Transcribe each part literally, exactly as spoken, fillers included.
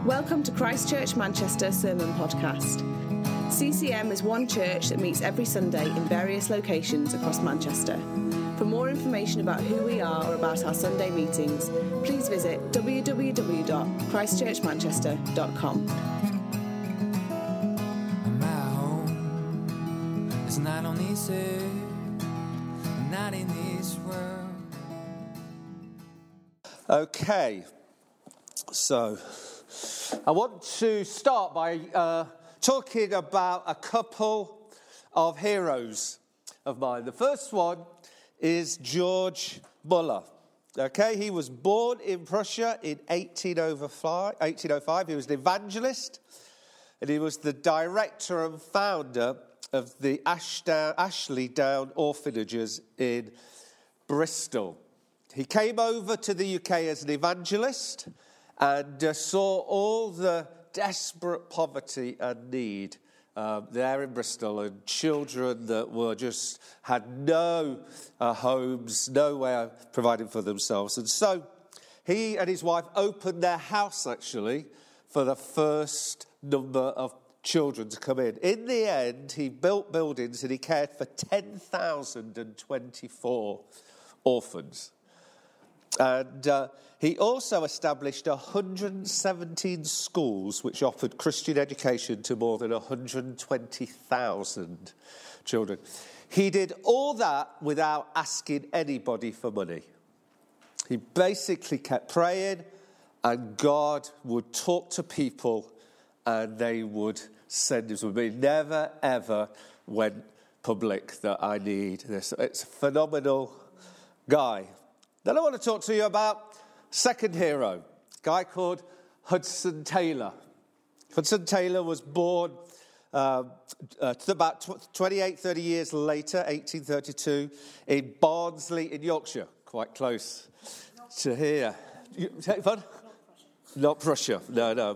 Welcome to Christchurch Manchester Sermon Podcast. C C M is one church that meets every Sunday in various locations across Manchester. For more information about who we are or about our Sunday meetings, please visit w w w dot christchurch manchester dot com. My home is not on this earth, not in this world. Okay, so I want to start by uh, talking about a couple of heroes of mine. The first one is George Muller. Okay, he was born in Prussia in eighteen oh five. He was an evangelist, and he was the director and founder of the Ashdown, Ashley Down orphanages in Bristol. He came over to the U K as an evangelist and uh, saw all the desperate poverty and need uh, there in Bristol, and children that were just had no uh, homes, no way of providing for themselves. And so he and his wife opened their house, actually, for the first number of children to come in. In the end, he built buildings and he cared for ten thousand twenty-four orphans. And uh, he also established one hundred seventeen schools which offered Christian education to more than one hundred twenty thousand children. He did all that without asking anybody for money. He basically kept praying, and God would talk to people and they would send him to me. Never, ever went public that I need this. It's a phenomenal guy. Then I want to talk to you about second hero, a guy called Hudson Taylor. Hudson Taylor was born uh, uh, about twenty-eight, thirty years later, eighteen thirty-two, in Barnsley in Yorkshire, quite close to here. You, fun? Not Prussia, no, no.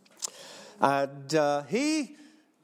And uh, he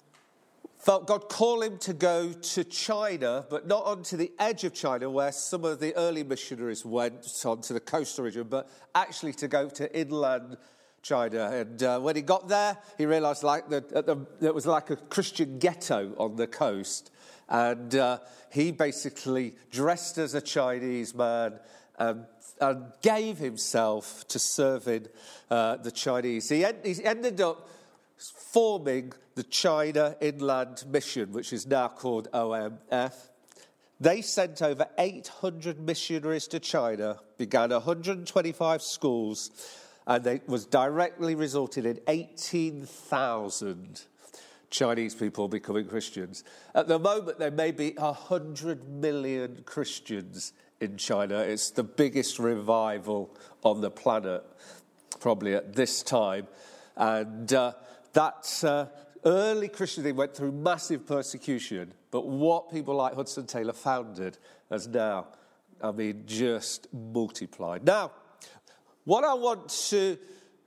felt God call him to go to China, but not onto the edge of China where some of the early missionaries went, onto the coastal region, but actually to go to inland China. And uh, when he got there, he realised like that the, there was like a Christian ghetto on the coast. And uh, he basically dressed as a Chinese man and, and gave himself to serving uh, the Chinese. He, en- he ended up forming the China Inland Mission, which is now called O M F. They sent over eight hundred missionaries to China, began one hundred twenty-five schools, and they was directly resulted in eighteen thousand Chinese people becoming Christians. At the moment, there may be one hundred million Christians in China. It's the biggest revival on the planet, probably at this time. And uh, that's... Uh, Early Christianity went through massive persecution, but what people like Hudson Taylor founded has now, I mean, just multiplied. Now, what I want to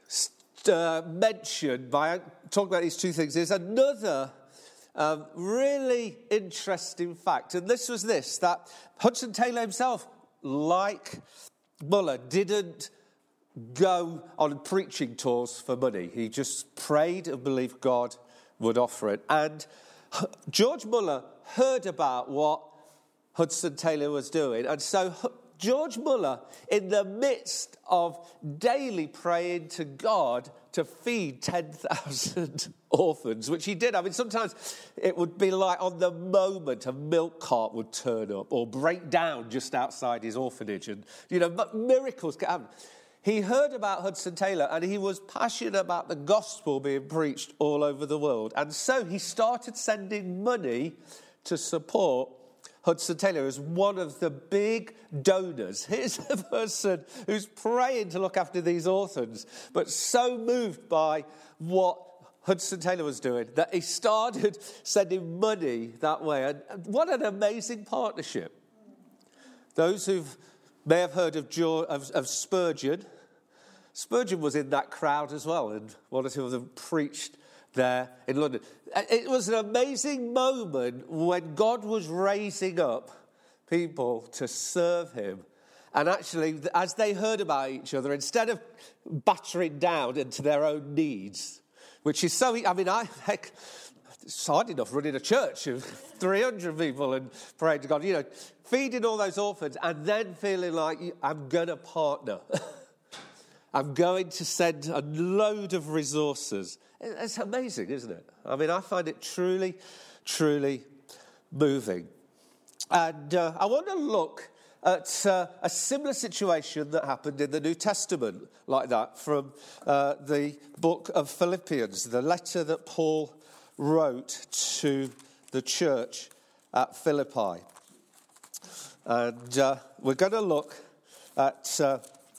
uh, mention by talking about these two things is another um, really interesting fact, and this was this, that Hudson Taylor himself, like Muller, didn't go on preaching tours for money. He just prayed and believed God would offer it. And George Muller heard about what Hudson Taylor was doing. And so George Muller, in the midst of daily praying to God to feed ten thousand orphans, which he did. I mean, sometimes it would be like on the moment a milk cart would turn up or break down just outside his orphanage. And, you know, miracles can happen. He heard about Hudson Taylor and he was passionate about the gospel being preached all over the world. And so he started sending money to support Hudson Taylor as one of the big donors. Here's a person who's praying to look after these orphans, but so moved by what Hudson Taylor was doing that he started sending money that way. And what an amazing partnership. Those who've may have heard of, George, of, of Spurgeon. Spurgeon was in that crowd as well, and one or two of them preached there in London. It was an amazing moment when God was raising up people to serve him. And actually, as they heard about each other, instead of battering down into their own needs, which is so, I mean, I, heck, it's hard enough running a church of three hundred people and praying to God, you know, feeding all those orphans and then feeling like, I'm going to partner. I'm going to send a load of resources. It's amazing, isn't it? I mean, I find it truly, truly moving. And uh, I want to look at uh, a similar situation that happened in the New Testament like that from uh, the book of Philippians, the letter that Paul wrote to the church at Philippi. And uh, we're going to look at uh,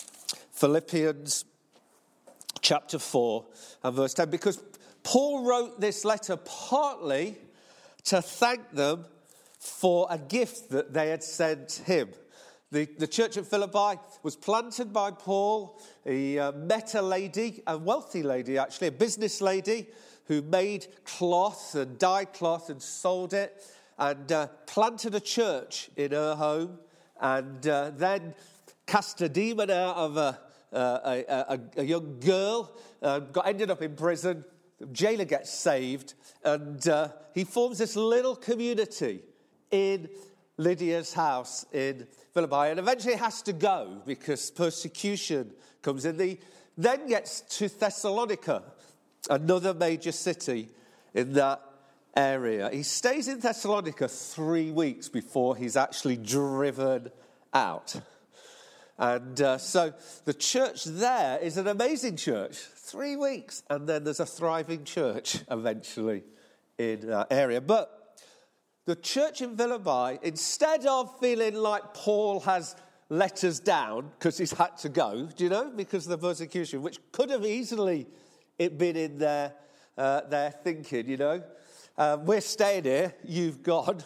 Philippians chapter four and verse ten, because Paul wrote this letter partly to thank them for a gift that they had sent him. The, the church at Philippi was planted by Paul. He uh, met a lady, a wealthy lady actually, a business lady, who made cloth and dyed cloth and sold it, and uh, planted a church in her home, and uh, then cast a demon out of a, uh, a, a, a young girl, uh, got ended up in prison. The jailer gets saved, and uh, he forms this little community in Lydia's house in Philippi, and eventually has to go because persecution comes in. He then gets to Thessalonica, another major city in that area. He stays in Thessalonica three weeks before he's actually driven out. And uh, so the church there is an amazing church. Three weeks, and then there's a thriving church eventually in that area. But the church in Philippi, instead of feeling like Paul has let us down because he's had to go, do you know, because of the persecution, which could have easily it been in their, uh, their thinking, you know. Um, we're staying here, you've gone.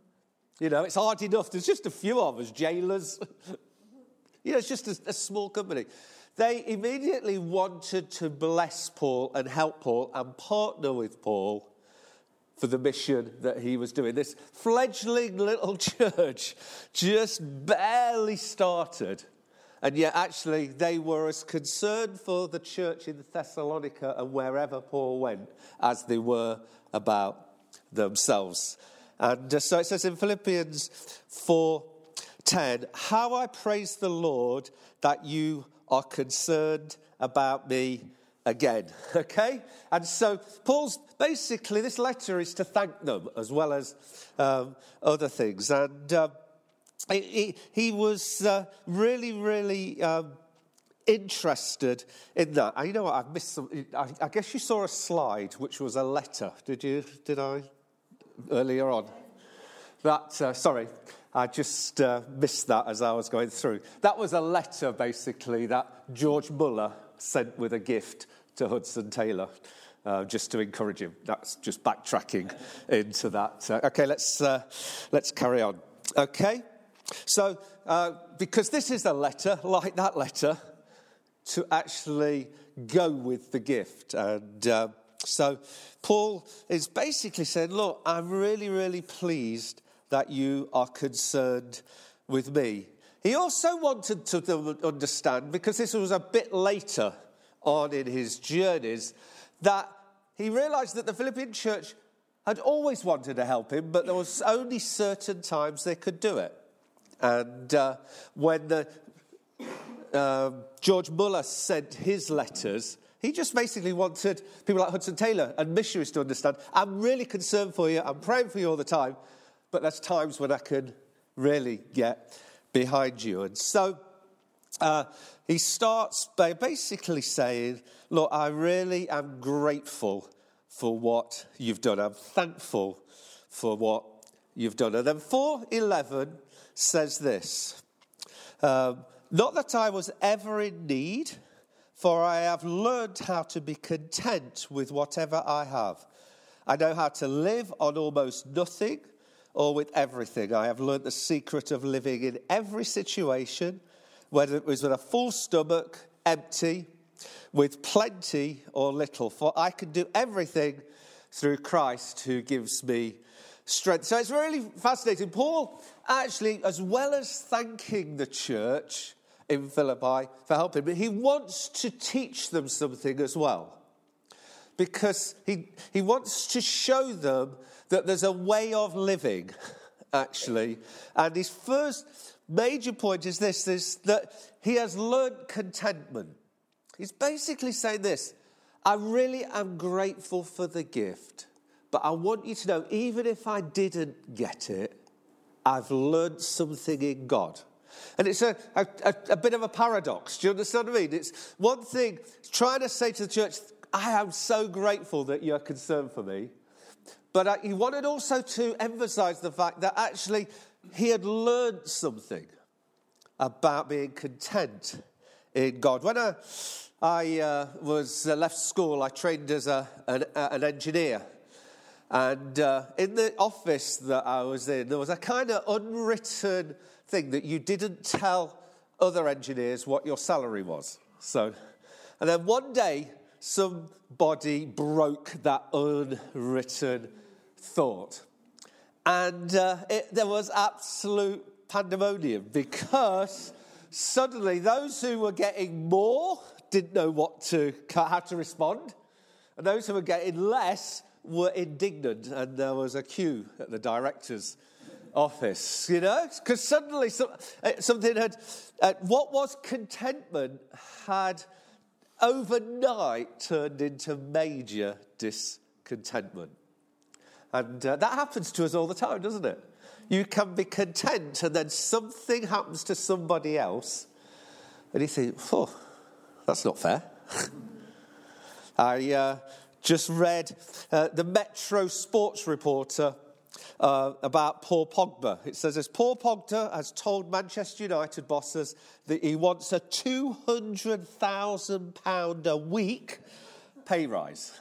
You know, it's hard enough. There's just a few of us, jailers. You know, it's just a, a small company. They immediately wanted to bless Paul and help Paul and partner with Paul for the mission that he was doing. This fledgling little church just barely started. And yet, actually, they were as concerned for the church in Thessalonica and wherever Paul went as they were about themselves. And uh, so it says in Philippians four ten, how I praise the Lord that you are concerned about me again. Okay? And so Paul's, basically, this letter is to thank them as well as um, other things. And uh, he, he was uh, really, really um, interested in that. And you know what? I've missed some. I, I guess you saw a slide which was a letter. Did you? Did I? Earlier on. That, uh, sorry, I just uh, missed that as I was going through. That was a letter, basically, that George Muller sent with a gift to Hudson Taylor, uh, just to encourage him. That's just backtracking into that. Uh, okay, let's uh, let's carry on. Okay, so uh, because this is a letter, like that letter, to actually go with the gift. And uh, so Paul is basically saying, look, I'm really, really pleased that you are concerned with me. He also wanted to understand, because this was a bit later on in his journeys, that he realised that the Philippian church had always wanted to help him, but there was only certain times they could do it. And uh, when the, uh, George Muller sent his letters, he just basically wanted people like Hudson Taylor and missionaries to understand, I'm really concerned for you, I'm praying for you all the time, but there's times when I can really get behind you. And so uh, he starts by basically saying, look, I really am grateful for what you've done. I'm thankful for what you've done. And then four eleven says this, um, not that I was ever in need, for I have learned how to be content with whatever I have. I know how to live on almost nothing or with everything. I have learned the secret of living in every situation, whether it was with a full stomach, empty, with plenty or little. For I can do everything through Christ who gives me strength. So it's really fascinating. Paul actually, as well as thanking the church in Philippi for helping, but he wants to teach them something as well. Because he, he wants to show them that there's a way of living, actually. And his first major point is this, is that he has learned contentment. He's basically saying this: I really am grateful for the gift, but I want you to know, even if I didn't get it, I've learned something in God. And it's a, a, a bit of a paradox. Do you understand what I mean? It's one thing trying to say to the church, I am so grateful that you're concerned for me. But uh, he wanted also to emphasize the fact that actually he had learned something about being content in God. When I, I uh, was uh, left school, I trained as a, an, uh, an engineer. And uh, in the office that I was in, there was a kind of unwritten thing that you didn't tell other engineers what your salary was. So, and then one day, somebody broke that unwritten thought. And uh, it, there was absolute pandemonium, because suddenly those who were getting more didn't know what to, how to respond. And those who were getting less were indignant. And there was a queue at the director's office, you know, because suddenly some, something had, uh, what was contentment had overnight turned into major discontentment. And uh, that happens to us all the time, doesn't it? You can be content and then something happens to somebody else and you think, oh, that's not fair. I uh, just read uh, the Metro Sports Reporter Uh, about Paul Pogba. It says this: Paul Pogba has told Manchester United bosses that he wants a two hundred thousand pounds a week pay rise.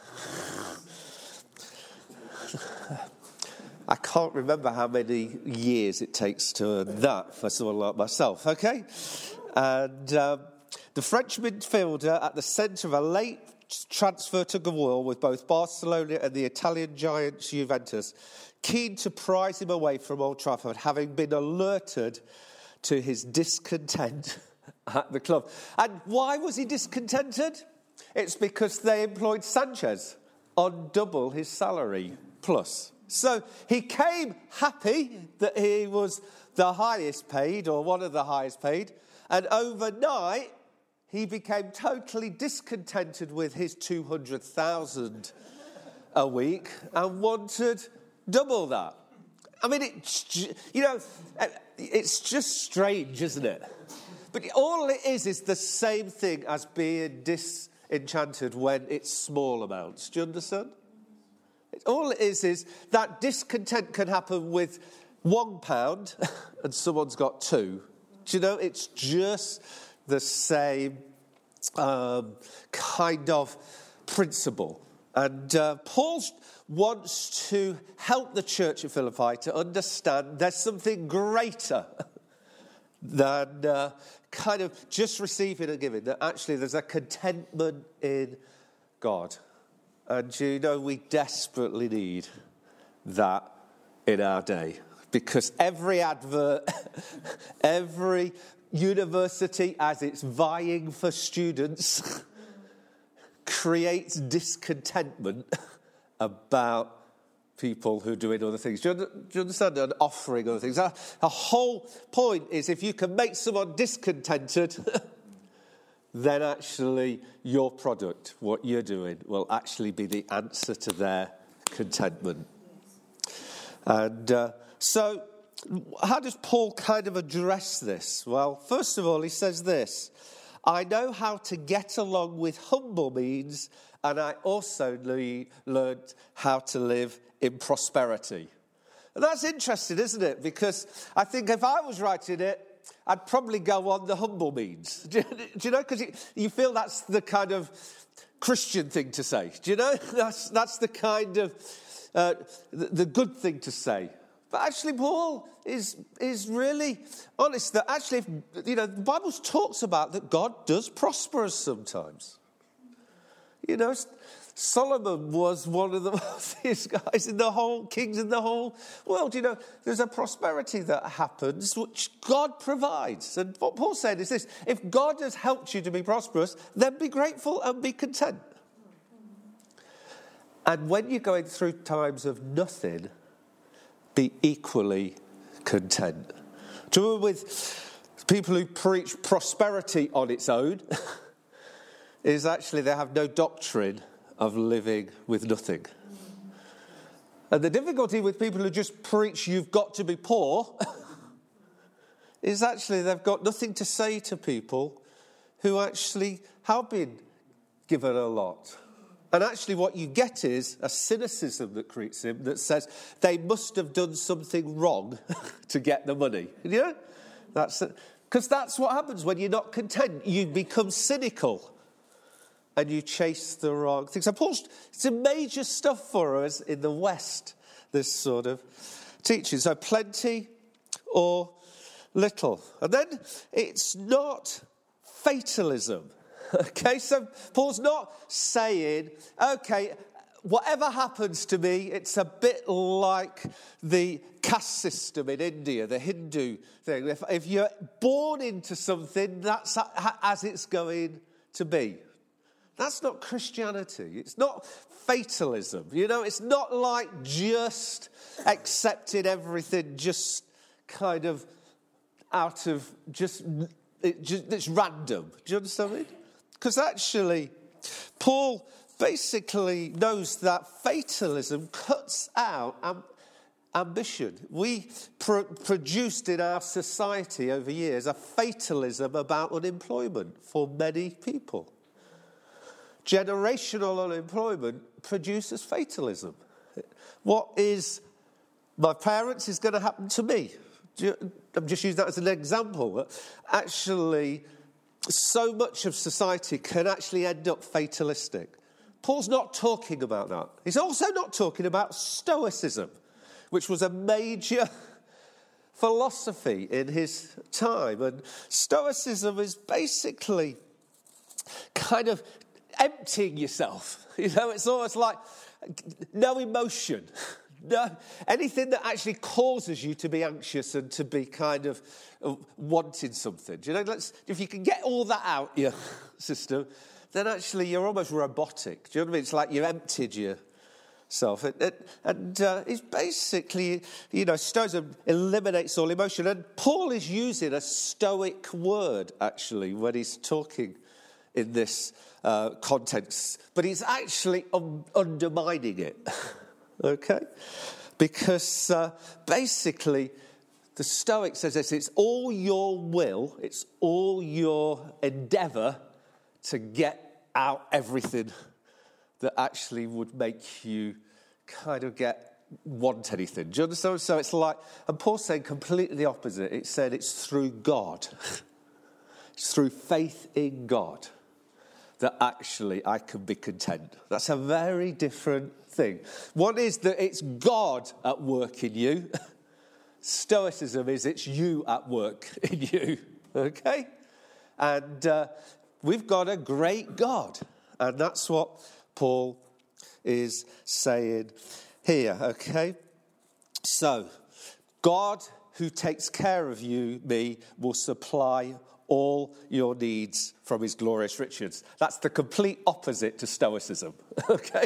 I can't remember how many years it takes to earn that for someone like myself, okay? And um, the French midfielder at the centre of a late transfer to Goal with both Barcelona and the Italian giants Juventus, keen to prize him away from Old Trafford, having been alerted to his discontent at the club. And why was he discontented? It's because they employed Sanchez on double his salary plus. So he came happy that he was the highest paid, or one of the highest paid, and overnight he became totally discontented with his two hundred thousand a week and wanted double that. I mean, it's, you know, it's just strange, isn't it? But all it is is the same thing as being disenchanted when it's small amounts. Do you understand? All it is is that discontent can happen with one pound and someone's got two. Do you know, it's just the same um, kind of principle. And uh, Paul wants to help the church at Philippi to understand there's something greater than uh, kind of just receiving and giving, that actually there's a contentment in God. And you know, we desperately need that in our day, because every advert, every university as it's vying for students creates discontentment about people who are doing other things. Do you, do you understand? And offering other things. The whole point is, if you can make someone discontented, then actually your product, what you're doing, will actually be the answer to their contentment. And uh, so how does Paul kind of address this? Well, first of all, he says this: I know how to get along with humble means, and I also le- learned how to live in prosperity. And that's interesting, isn't it? Because I think if I was writing it, I'd probably go on the humble means. Do you, do you know? Because you feel that's the kind of Christian thing to say. Do you know? That's that's the kind of uh, the, the good thing to say. But actually, Paul is is really honest that actually, if, you know, the Bible talks about that God does prosper us sometimes. You know, Solomon was one of the wealthiest guys in the whole, kings in the whole world. You know, there's a prosperity that happens which God provides. And what Paul said is this: if God has helped you to be prosperous, then be grateful and be content. And when you're going through times of nothing, be equally content. Do it with people who preach prosperity on its own. Is actually they have no doctrine of living with nothing. And the difficulty with people who just preach you've got to be poor is actually they've got nothing to say to people who actually have been given a lot. And actually what you get is a cynicism that creeps in that says they must have done something wrong to get the money. You know? That's because that's what happens when you're not content. You become cynical. And you chase the wrong things. So Paul's, it's a major stuff for us in the West, this sort of teaching. So plenty or little. And then it's not fatalism. Okay, so Paul's not saying, okay, whatever happens to me, it's a bit like the caste system in India, the Hindu thing. If, if you're born into something, that's as it's going to be. That's not Christianity. It's not fatalism. You know, it's not like just accepting everything just kind of out of just, it just it's random. Do you understand me? Because actually, Paul basically knows that fatalism cuts out am- ambition. We pr- produced in our society over years a fatalism about unemployment for many people. Generational unemployment produces fatalism. What is my parents is going to happen to me. I'm just using that as an example. Actually, so much of society can actually end up fatalistic. Paul's not talking about that. He's also not talking about Stoicism, which was a major philosophy in his time. And Stoicism is basically kind of emptying yourself. You know, it's almost like no emotion. No, anything that actually causes you to be anxious and to be kind of wanting something. Do you know, let's, if you can get all that out your system, then actually you're almost robotic. Do you know what I mean? It's like you've emptied yourself. It, it, and uh, it's basically, you know, Stoicism eliminates all emotion. And Paul is using a Stoic word, actually, when he's talking in this uh, context. But he's actually un- undermining it. Okay? Because uh, basically, the Stoic says this: it's all your will, it's all your endeavour to get out everything that actually would make you kind of get, want anything. Do you understand? So it's like, and Paul's saying completely the opposite. It said it's through God. It's through faith in God that actually I can be content. That's a very different thing. One is that it's God at work in you. Stoicism is it's you at work in you. Okay? And uh, we've got a great God. And that's what Paul is saying here. Okay? So, God who takes care of you, me, will supply all your needs from his glorious riches. That's the complete opposite to Stoicism, okay?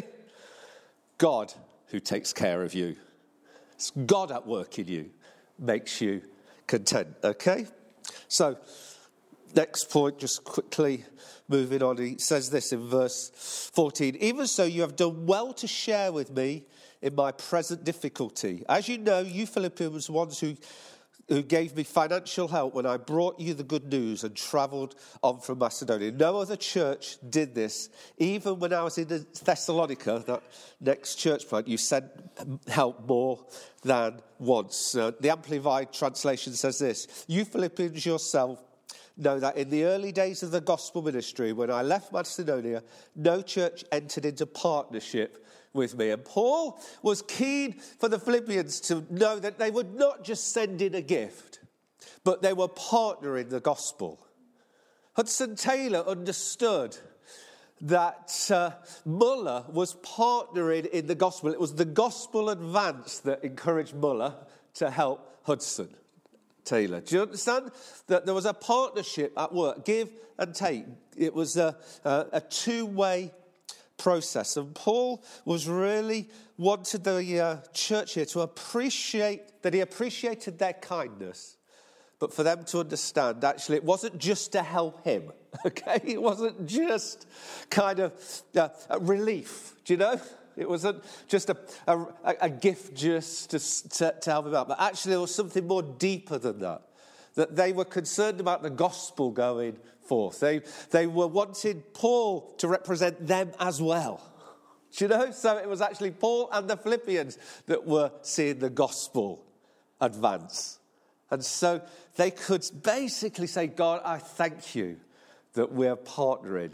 God who takes care of you. It's God at work in you, makes you content, okay? So, next point, just quickly moving on. He says this in verse fourteen. Even so, you have done well to share with me in my present difficulty. As you know, you Philippians were ones who who gave me financial help when I brought you the good news and travelled on from Macedonia. No other church did this. Even when I was in Thessalonica, that next church plant, you sent help more than once. Uh, the Amplified translation says this: you Philippians yourself know that in the early days of the gospel ministry, when I left Macedonia, no church entered into partnership with me. And Paul was keen for the Philippians to know that they would not just send in a gift, but they were partnering the gospel. Hudson Taylor understood that uh, Muller was partnering in the gospel. It was the gospel advance that encouraged Muller to help Hudson Taylor. Do you understand? That there was a partnership at work, give and take. It was a, a, a two-way process. And Paul was really wanted the uh, church here to appreciate, that he appreciated their kindness, but for them to understand, actually, it wasn't just to help him, okay? It wasn't just kind of uh, a relief, do you know? It wasn't just a, a, a gift just to, to, to help him out, but actually there was something more deeper than that, that they were concerned about the gospel going forth. They, they were wanting Paul to represent them as well, do you know? So it was actually Paul and the Philippians that were seeing the gospel advance. And so they could basically say, God, I thank you that we're partnering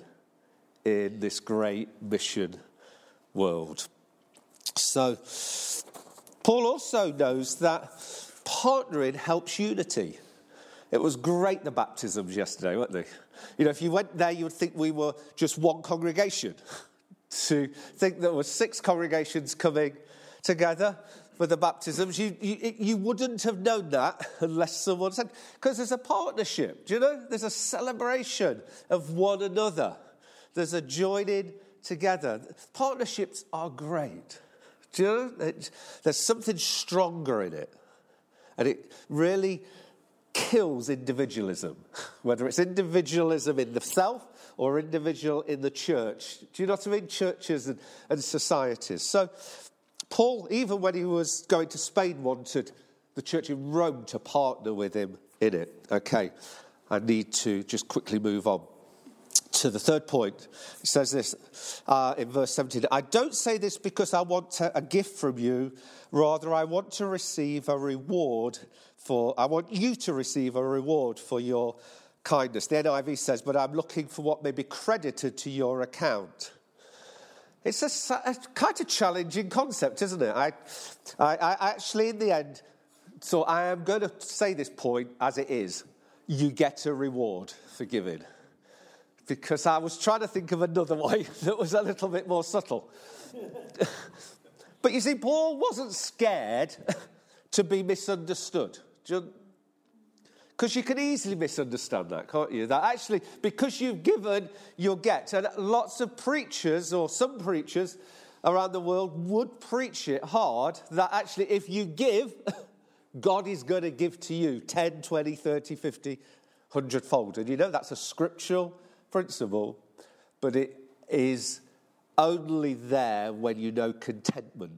in this great mission world. So Paul also knows that partnering helps unity. It was great, the baptisms yesterday, weren't they? You know, if you went there, you would think we were just one congregation. To think there were six congregations coming together for the baptisms, you, you you wouldn't have known that unless someone said, because there's a partnership, do you know? There's a celebration of one another. There's a joining together. Partnerships are great. Do you know? It, there's something stronger in it. And it really kills individualism, whether it's individualism in the self or individual in the church. Do you know what I mean? Churches and, and societies. So Paul, even when he was going to Spain, wanted the church in Rome to partner with him in it. Okay, I need to just quickly move on to the third point. It says this uh, in verse seventeen. I don't say this because I want a gift from you. Rather, I want to receive a reward for, I want you to receive a reward for your kindness. The N I V says, but I'm looking for what may be credited to your account. It's a, a kind of challenging concept, isn't it? I, I, I actually, in the end, so I am going to say this point as it is. You get a reward for giving. Because I was trying to think of another way that was a little bit more subtle. But you see, Paul wasn't scared to be misunderstood. Because you can easily misunderstand that, can't you? That actually, because you've given, you'll get. And lots of preachers, or some preachers around the world, would preach it hard, that actually if you give, God is going to give to you ten, twenty, thirty, fifty, one hundred fold. And you know, that's a scriptural principle, but it is only there when you know contentment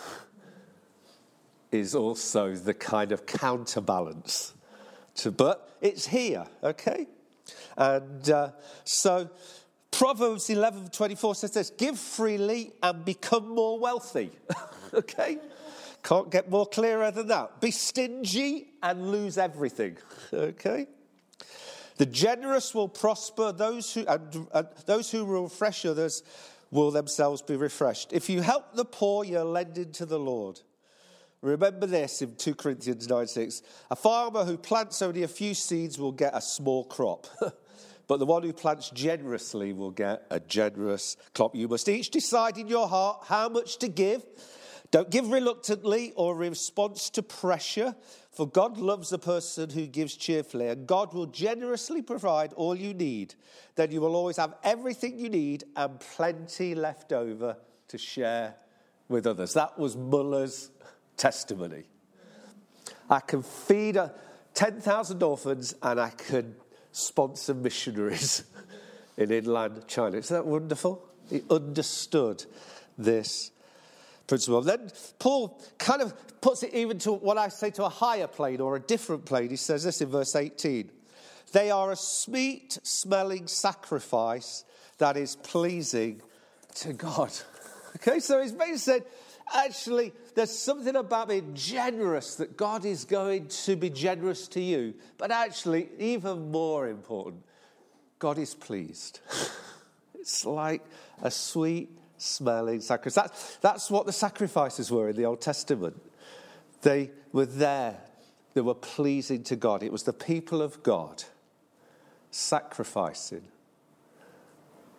is also the kind of counterbalance. To, but it's here, okay? And uh, so Proverbs eleven twenty-four says this, give freely and become more wealthy, okay? Can't get more clearer than that. Be stingy and lose everything, okay? The generous will prosper, those who and, and those who will refresh others will themselves be refreshed. If you help the poor, you're lending to the Lord. Remember this in two Corinthians nine six. A farmer who plants only a few seeds will get a small crop. But the one who plants generously will get a generous crop. You must each decide in your heart how much to give. Don't give reluctantly or in response to pressure, for God loves a person who gives cheerfully, and God will generously provide all you need. Then you will always have everything you need and plenty left over to share with others. That was Muller's testimony. I can feed a ten thousand orphans and I can sponsor missionaries in inland China. Isn't that wonderful? He understood this principle. Then Paul kind of puts it even to what I say to a higher plane or a different plane. He says this in verse eighteen. They are a sweet-smelling sacrifice that is pleasing to God. Okay, so he's basically said, actually, there's something about being generous that God is going to be generous to you. But actually, even more important, God is pleased. It's like a sweet-smelling sacrifice. That's, that's what the sacrifices were in the Old Testament. They were there. They were pleasing to God. It was the people of God sacrificing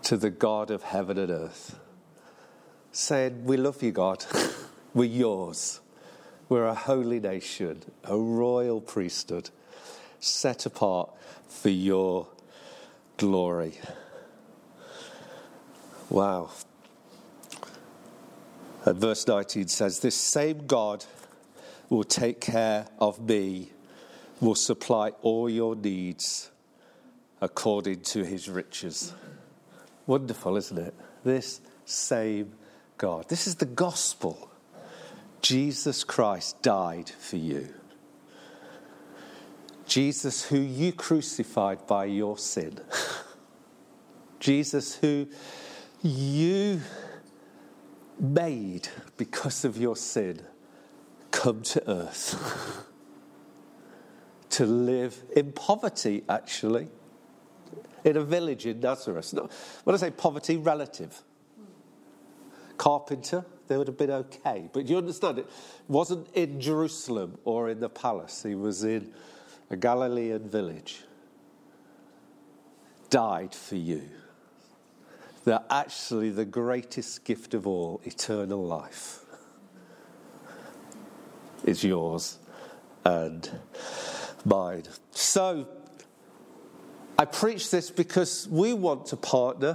to the God of heaven and earth, saying, we love you, God. We're yours. We're a holy nation, a royal priesthood, set apart for your glory. Wow. And verse nineteen says, this same God will take care of me, will supply all your needs according to his riches. Wonderful, isn't it? This same God. This is the gospel. Jesus Christ died for you. Jesus, who you crucified by your sin. Jesus, who you made because of your sin, come to earth to live in poverty, actually, in a village in Nazareth. No, when I say poverty, relative. Carpenter, they would have been okay. But you understand, it wasn't in Jerusalem or in the palace. He was in a Galilean village. Died for you. That actually the greatest gift of all, eternal life, is yours and mine. So, I preach this because we want to partner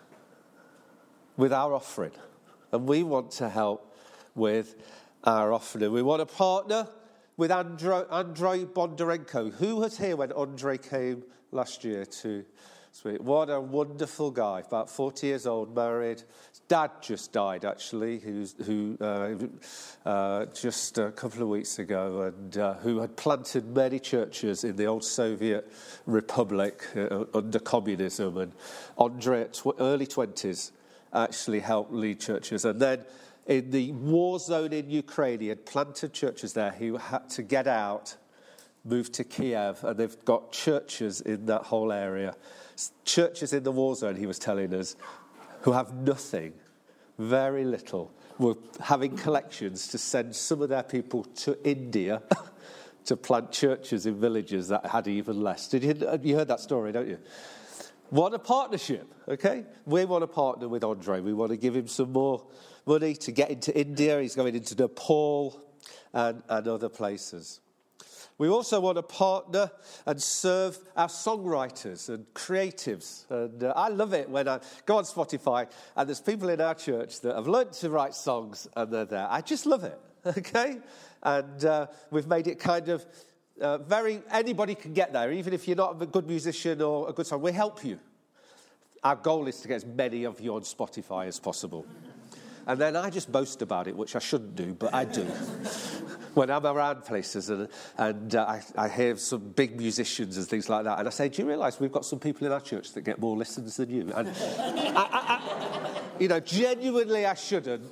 with our offering. And we want to help with our offering. We want to partner with Andrei, Andrei Bondarenko. Who was here when Andrei came last year to Sweet? What a wonderful guy, about forty years old, married. His dad just died, actually, who's, who uh, uh, just a couple of weeks ago, and uh, who had planted many churches in the old Soviet Republic uh, under communism. And Andrei, at tw- early twenties, actually helped lead churches. And then in the war zone in Ukraine, he had planted churches there. He had to get out, move to Kiev, and they've got churches in that whole area. Churches in the war zone, he was telling us, who have nothing, very little, were having collections to send some of their people to India to plant churches in villages that had even less. Did you, you heard that story, don't you? What a partnership, okay? We want to partner with Andrei. We want to give him some more money to get into India. He's going into Nepal and, and other places. We also want to partner and serve our songwriters and creatives. And uh, I love it when I go on Spotify and there's people in our church that have learned to write songs and they're there. I just love it, okay? And uh, we've made it kind of uh, very, anybody can get there, even if you're not a good musician or a good song. We help you. Our goal is to get as many of you on Spotify as possible. And then I just boast about it, which I shouldn't do, but I do. When I'm around places and, and uh, I, I hear some big musicians and things like that, and I say, do you realise we've got some people in our church that get more listens than you? And, I, I, I, you know, genuinely I shouldn't.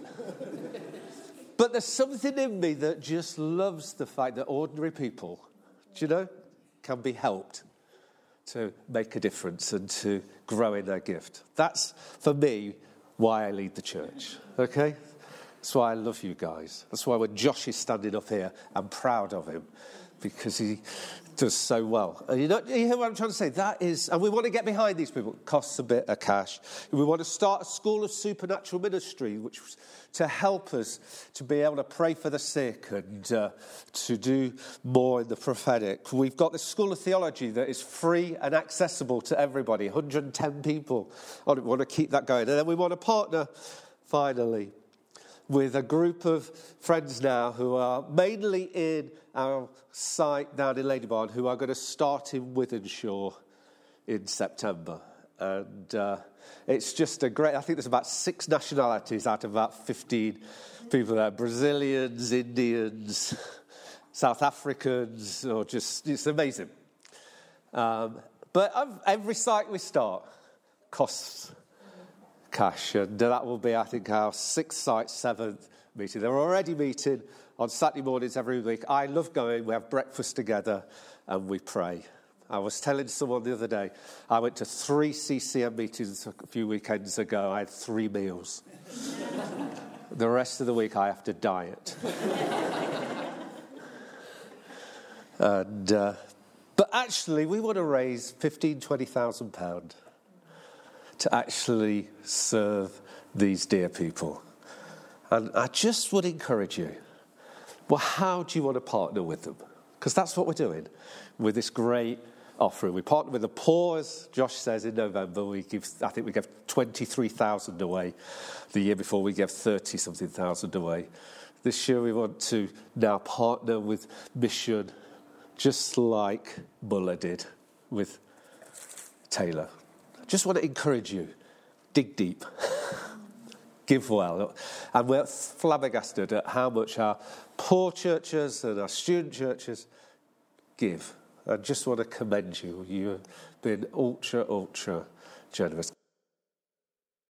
But there's something in me that just loves the fact that ordinary people, do you know, can be helped to make a difference and to grow in their gift. That's, for me, why I lead the church, okay? That's why I love you guys. That's why when Josh is standing up here, I'm proud of him because he does so well. And you know, you hear what I'm trying to say? That is, and we want to get behind these people. It costs a bit of cash. We want to start a school of supernatural ministry, which was to help us to be able to pray for the sick and uh, to do more in the prophetic. We've got this school of theology that is free and accessible to everybody. one hundred ten people. I want to keep that going. And then we want to partner, finally, with a group of friends now who are mainly in our site down in Ladybarn, who are going to start in Wythenshawe in September. And uh, it's just a great, I think there's about six nationalities out of about fifteen people there. Brazilians, Indians, South Africans, or just, it's amazing. Um, but every site we start costs cash, and that will be, I think, our sixth site, seventh meeting. They're already meeting on Saturday mornings every week. I love going. We have breakfast together and we pray. I was telling someone the other day, I went to three C C M meetings a few weekends ago. I had three meals. The rest of the week I have to diet. and uh, But actually, we want to raise fifteen thousand, twenty thousand pounds to actually serve these dear people. And I just would encourage you, well, how do you want to partner with them? Because that's what we're doing with this great offering. We partner with the poor, as Josh says, in November. We give, I think we gave twenty-three thousand away. The year before we gave thirty-something thousand away. This year we want to now partner with Mission, just like Muller did with Taylor. I just want to encourage you, dig deep, give well. And we're flabbergasted at how much our poor churches and our student churches give. I just want to commend you. You've been ultra, ultra generous.